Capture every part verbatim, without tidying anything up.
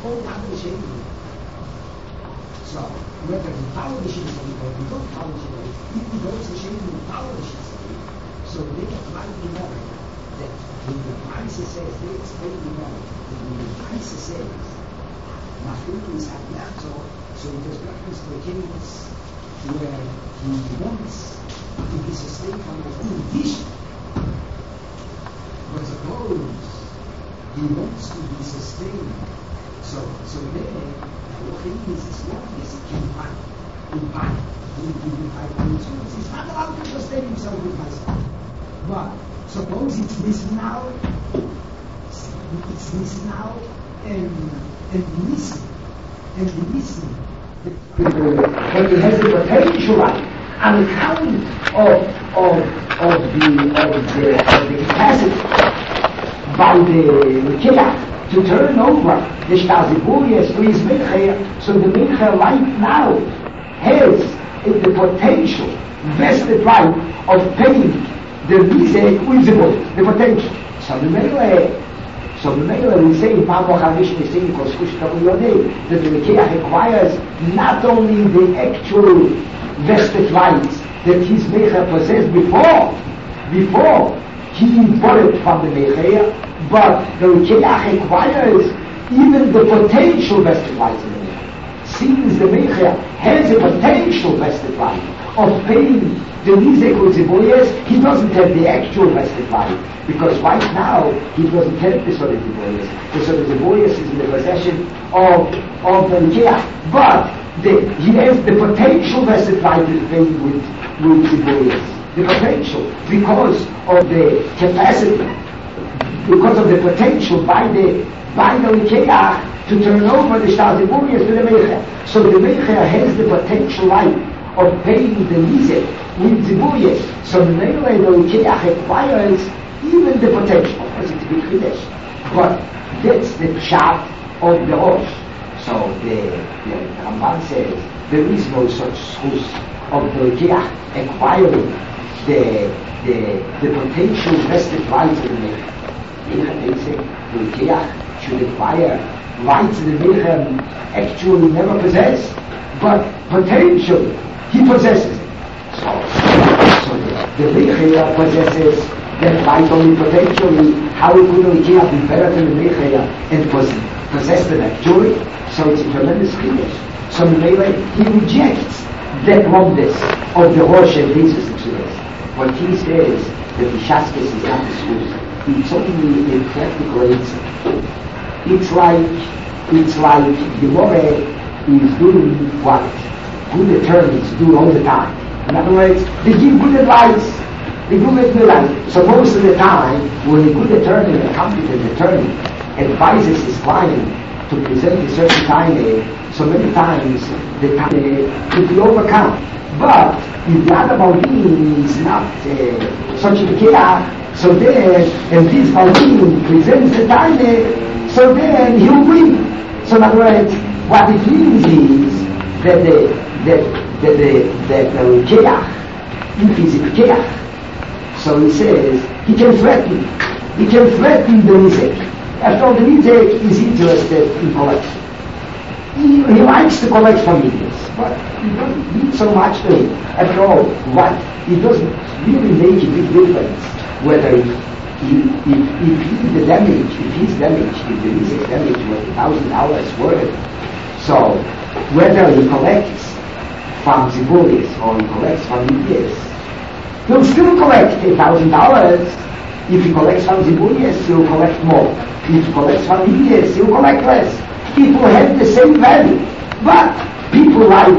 all the other shading. So, whether you follow the shading or you don't follow the shading, if you go to the shading, you follow the shading. So they can rightly know that when the Brisa says, they explain to know that when the Brisa says, Mafilin is Habiato, so it does reference to the case where he wants to be sustained from his own vision. But suppose he wants to be sustained, so so there, what he is is not as he can find in body. He's not allowed to sustain himself with myself. But suppose it's missing out, it's missing out, and and listen, and listen. When he has the potential right, on account of of of the of the of the capacity by the Kiyah to turn over the Shtaziburias to his Mincha, so the Mincha right now has the potential vested right of paying the Rizek with the body, the potential. So the Mincha So the Mela will say, that the Mekiach requires not only the actual vested rights that his Mecha possessed before, before he bought it from the Mecha, but the Mekiach requires even the potential vested rights in the Mecha. Since the Mecha has a potential vested right of paying the Nizek with the boyas, he doesn't have the actual vested right. Because right now, he doesn't have the Sodet Boyas. The Sodet Boyas is in the possession of, of the Mekiach. But the, he has the potential vested right to pay with, with the Boyas. The potential, because of the capacity, because of the potential by the by the Mekiach to turn over the Sodet Boyas to the Mecha. So the Mecha has the potential right of paying the Nizek with the Boyas. So the Mekiach requires even the potential, as it's a big Chodesh. But that's the pshat of the Rosh. So the, the Ramban says there is no such schus of the Mekiach acquiring the, the, the potential vested rights of the Mecha. They say the Mekiach should acquire rights the Mecha actually never possess, but potential he possesses it. So, so the, the Mecha possesses that right only potentially, how could the Mekiach be better than the Mecha and possess them actually? So it's a tremendous chiddush. So Mele, he rejects that wrongness of the Rosh and Jesus experience. What he says that the Shaskes is not the schus, it's only a practical answer. It's like, it's like the More is doing what good attorneys do all the time. In other words, they give good advice. The good attorney, so most of the time, when a good attorney, a competent attorney, advises his client to present a certain time, so many times the time could be overcome. But if the other Baldin is not uh, such a Mekiach, so then, and this Baldin presents the time, so then he'll win. So in other words, what it means is that the that that the that the Mekiach, if he's a Mekiach, so he says, he can threaten, he can threaten the Nizek. After all, the Nizek is interested in collection. He, he likes to collect from Nizek, but he doesn't need so much to him. After all, what? It doesn't really make a big difference whether he, if, if he, the damage, if he's damaged, if the Nizek damage was a thousand dollars worth, so whether he collects from Ziburis or he collects from Nizek, he'll still collect a thousand dollars. If he collects from Ziburias, he'll collect more. If he collects from Ibias, he'll collect less. People have the same value. But people like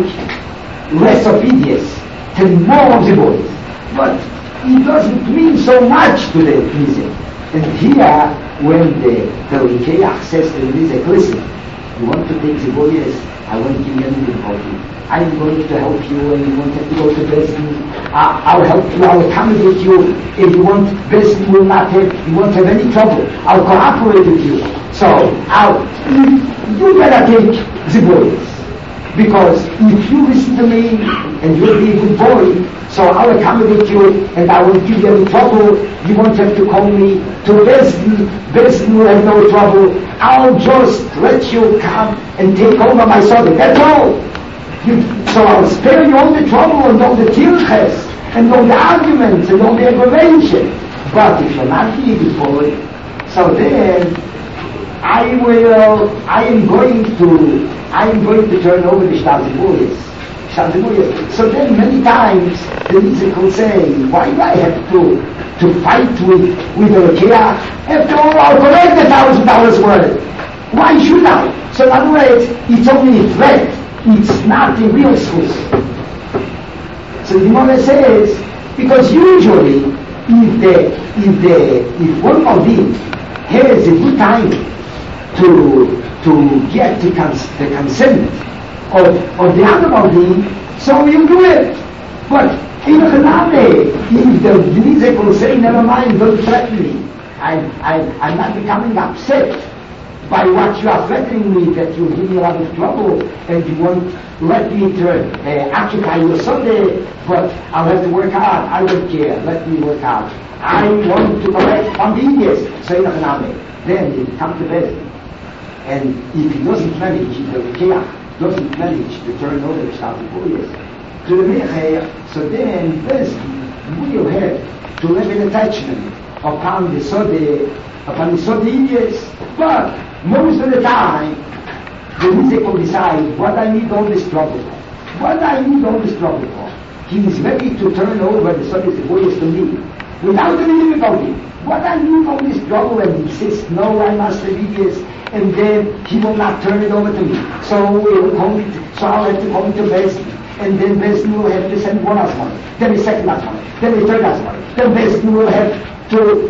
less of Ibias and more of Ziburias. But it doesn't mean so much to the Nizek. And here, when the Mekiach says to the Nizek, listen, you want to take Ziburias, I won't give you anything for you. I'm going to help you, and you won't have to go to Bezdin. Uh, I'll help you, I'll accommodate you. If you want, Bezdin will not have, you won't have any trouble. I'll cooperate with you. So, I'll, you better take Ziburias. Because if you listen to me, and you'll be a good boy, so I'll accommodate you, and I won't give you any trouble. You won't have to call me to Bezdin. Bezdin will have no trouble. I'll just let you come and take over my Sodom. That's all. You, so I'll spare you all the trouble and all the tirches and all the arguments and all the aggravation. But if you're not beautiful, so then I will, I am going to, I am going to turn over the Shtazimuyas. Shtazimuyas. So then many times the music will say, why do I have to, to fight with, with the Rekiah? After all, I'll collect a thousand dollars worth. Why should I? So in other words, it's only a threat. It's not the real source. So the Gemara says, because usually, if the, if the, if one Malvin has a good time to, to get the, cons- the consent of, of the other Malvin, so you do it. But if the Nizek will say, never mind, don't threaten me. I'm, I'm, I'm not becoming upset by what you are threatening me, that you give me a lot of trouble and you won't let me turn, uh, occupy your Sunday, but I'll have to work hard. I don't care. Let me work hard. I want to collect from the Indians. Say then he come to bed. And if he doesn't manage, if the Rekiah doesn't manage to turn over the Shtazimuyas to the Mecher, so then Bezdi will have to have an attachment upon the Sode, upon the Sode Indians. But most of the time, the music will decide what I need all this trouble for. What I need all this trouble for. He is ready to turn over the Sode to me without any difficulty. What I need all this trouble, and he says, no, I must have this, and then he will not turn it over to me. So we will come to, so I'll have to come to Besdin. And then Besdin will have to send one last money, then the second last money, then the third last money. Then Besdin will have to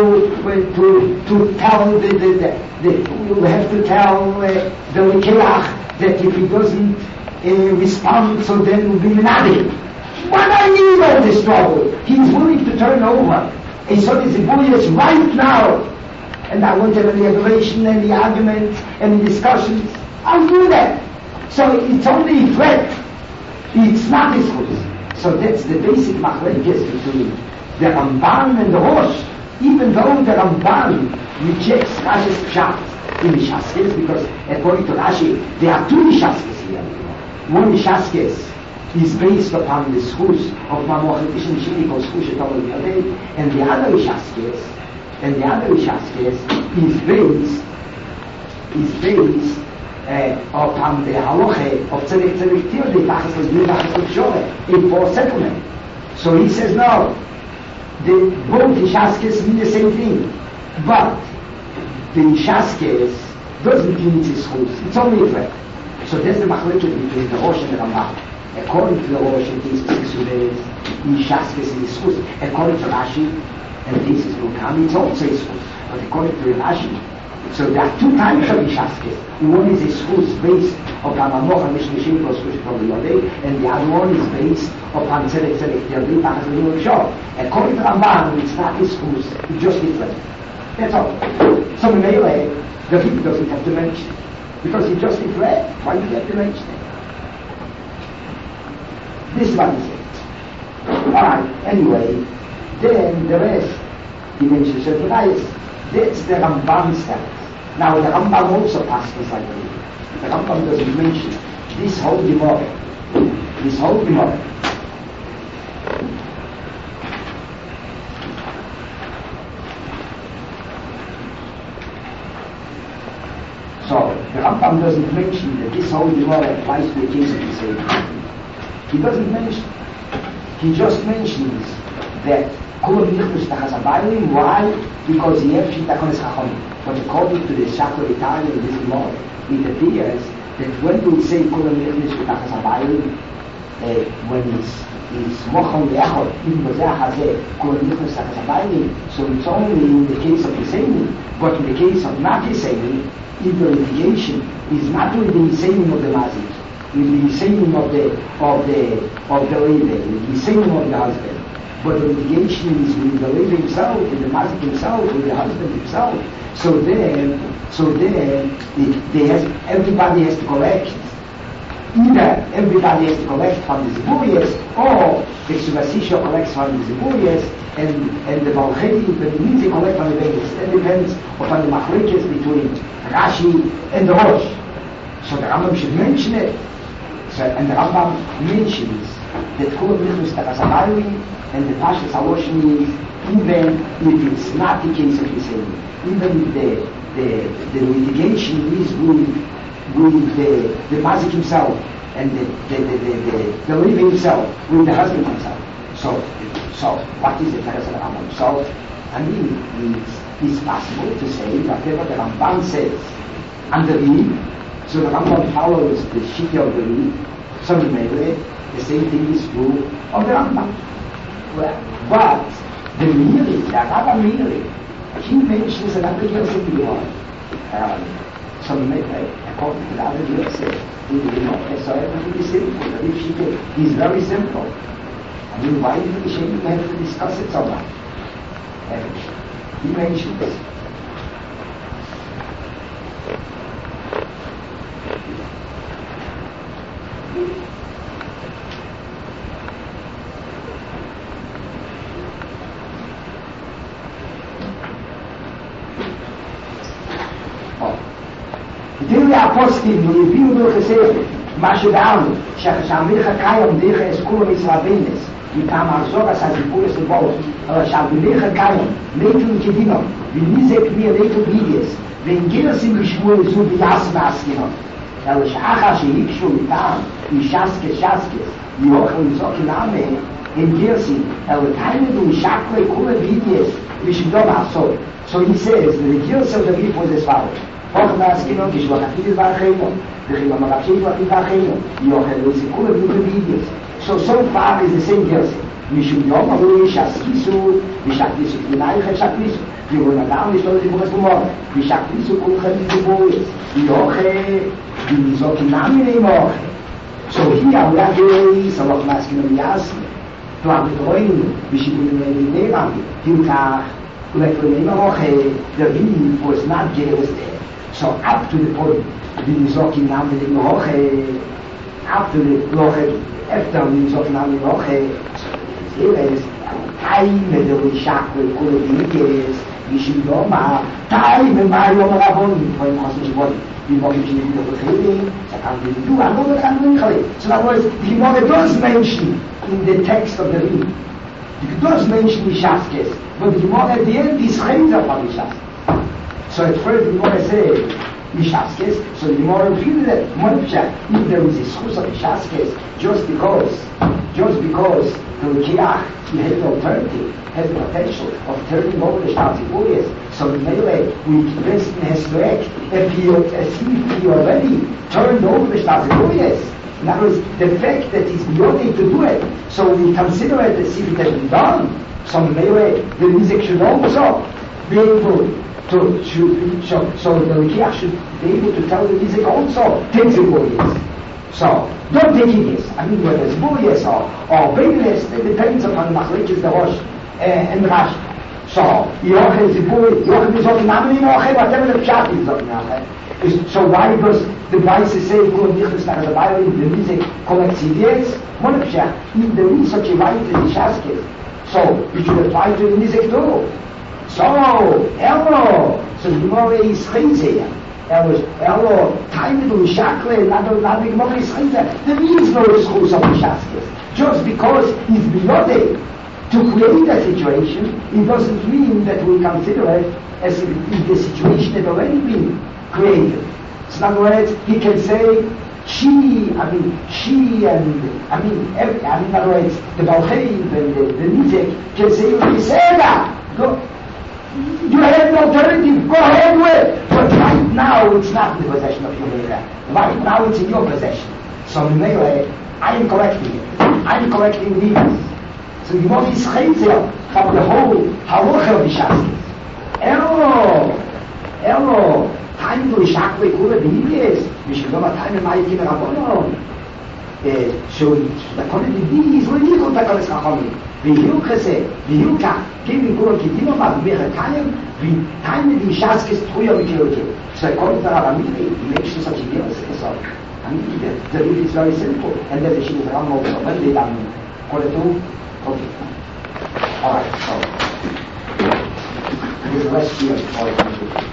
to to to tell the the, the, the we'll have to tell uh, the Rekiah that if he doesn't uh, respond, so then we'll be menaded. What I need all this trouble? He's willing to turn over a Sode Zibuyas right now, and I won't have any aggravation, any arguments, any discussions. I'll do that. So it's only a threat. It's not his good. So that's the basic machlekes between the Ramban and the Rosh, even though the Ramban rejects Rashi's Pshat in Mishaskes, because according to Rashi, there are two Mishaskes here. One Mishaskes is based upon the schus of Mamoch Ishim Shimiko schus Shetomel Yodei, and the other Mishaskes, and the other Mishaskes is based, is based uh, upon the halacha of Tzedek Tzedek Tirdi, Tachas L'Zmin, Tachas L'Shore, in forced settlement. So he says, no, the, both the Shaskes mean the same thing, but the Shaskes doesn't mean it's a schus, it's only a threat. So there's the machlekes between the Rosh and the Ramban. According to the Rosh, and this is in Shaskes and schus. According to Rashi, and this is Rukam, it's also a schus. But according to Rashi, so there are two types of Shaskes. One is a schus based upon Mamoch and Mishmishim plus schus from the Yodei, and the other one is based upon Tzedek Tzedek Tirdi, Tachas L'Zmin Shor. According to Ramban, it's not a schus, it's just different. That's all. So Mele, the Rebbe doesn't have to mention it. Because he just declared, why do you have to mention it? This is what he said. Alright, anyway, then the rest, he mentions the Reis. That's the Rambam stance. Now the Rambam also passes like that. The Rambam doesn't mention this whole Gemara. This whole Gemara. So the Rambam doesn't mention that this whole Gemara applies to the case of the same. He doesn't mention. He just mentions that Kulam Yichus Tachasabayim. Why? Because he has Shitakonis Chachamim. But according to the Shakor Italian in this Gemara, it appears that when we say Kulam Yichus Tachasabayim, uh, when it's it's Mochon Leachot, even Bozeh Hazeh, Kulam Yichus Tachasabayim, so it's only in the case of Yisayim, but in the case of not Yisayim, in the litigation is not with the Yisayim of the Mazik. With the Yisayim of the of the of the Levi, with the Yisayim of the husband. But the litigation is with the Levi himself, with the Mazik himself, with the husband himself. So then, so then, it, they has, everybody has to collect. Either everybody has to collect from the Zibuyas, or the Ksubasisha collects from the Zibuyas, and, and the Balchedi, when he needs to collect on the basis, it depends upon the machlekes between Rashi and the Rosh. So the Rambam should mention it. So, and the Rambam mentions that Kula B'Nichus Takasabayri and the Pashas Haloshim is, even if it's not the case of Yisrael, even if the, the, the litigation is with, with the, the Mazik himself and the, the, the, the, the, the living himself, with the husband himself. So, so what is the Teres of the Rambam? So, I mean, it's, it's possible to say whatever the Rambam says under the so the Rambam follows the Shitya of the Reed. So the same thing is true of the Rambam. Well, but the Miri, the Rambam Miri, he mentions another verse in the Lord. So according to the other verses, he will not so everything is simple. The Shitya is very simple. I mean, why did he have to discuss it so much? He mentions this. דברי הפוסקים הביאו בלחסר מה שדענו שהמלך הקיים דרך אסכולו מסרבנס מטעם הרזוגס הזיפורס לבוס אבל שהמלך הקיים נטו כדינו וניזק מי נטו בידיס ואין גרסים לשמוע זו ביאס ועסקינו אבל שאחר שהיקשו מטעם משסקס שסקס יוכל לזוק נעמה אין גרסים אבל תאימדו משקלי כולה בידיס ושמדום לעשות. So he says that the gills of the beef was as follows. Hoch Maskino, Gishwakafidis Bacheno, the Hilamarachi Bacheno, Yohel Sikula Vidius. So, so far is the same gills. Mishum Yoma, Shaskisu, Vishakisu, Naicha Shakisu, Yonadam, Ishtozimus Mor, Vishakisu, Kulkhan, Boys, Yohe, Vizokinami Mohe. So here we are doing some of Maskino Yasi, to have the coin, Vishibun Nevam, Hilka. Like the name of the Reed was not jealous there. So up to the point, the Nizoki Nami Roche, up to the Roche, after the Nizoki Nami Roche, so there is time that the Rishak will call it years, Vishidoma, time and Mario Maraboni, for him, body. We want to do the trading, so can we do another country. So that was, the Gemara does mention in the text of the Reed. It does mention Mishaskes, but the Gemara at the end is Chenza for Mishaskes. So at first the Gemara says Mishaskes, so the Gemara repeated that if there is a source of Mishaskes, just because, just because the Kiach, he has the alternative, has the potential of turning over the Shtatzipurias, so the Mele, which the person has to act, if he, as if he already turned over the Shtatzipurias. In other words, the fact that he's willing to do it, so we consider it as if it has been done. So maybe the music should also be able to, should, so, so the Rikiach should be able to tell the music also, takes it what it is. So, don't take it yes. I mean, whether it's Burias or, or Bayless, it depends upon the Machlekes, the Rosh, uh, and Rashi. So, Yochel is Buri, Yochel is Yochel, Namini Yochel, whatever the Pshat is Yochel. So why does the Weiße say, Kula Nichlis nach der Bayern, the music collects C Ds? Monopsha, if there is such a right in the Shaskes, so you should apply to the music too. So, Elro, so the Gemara is Chizeh. Elro, time to Shakle, not the Gemara is Chizeh. There is no excuse of the Shaskes. Just because he's beyond to create a situation, it doesn't mean that we consider it as if the situation had already been created. So in other words, he can say, she, I mean, she and, I mean, every, I mean, in other words, the Balchev and the, the Nizek can say, you say that, go, you have no alternative, go ahead with. But right now, it's not in the possession of your Mela. Right now, it's in your possession. So Mela, I am correcting it. I am correcting these. So you want this Chayzer from the whole Halacha of the Shaskes. Elo, Elo, time to Shakwe Kula B'Hibies, Mishkidoma time in Ma'ayin Rabbonon. So the quality is really good to Kalas Chachamim. V'Hilchase, V'Hilka, giving Kula Kidinoma, V'Mechakayim, V'Time in Shaskes Truya V'Kirke. So according to Rabamili, he makes such a deal as so. I mean, the rule is very simple, and then the Shini Ram also, when they done, call it all, okay. All right, so there's less here.